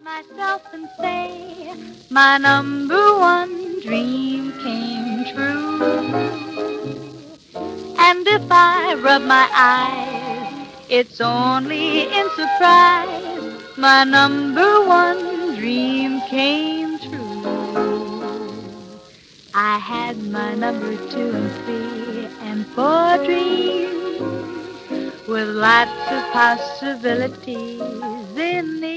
Myself and say my number one dream came true. And if I rub my eyes, it's only in surprise. My number one dream came true. I had my number 2 and 3 and 4 dreams with lots of possibilities in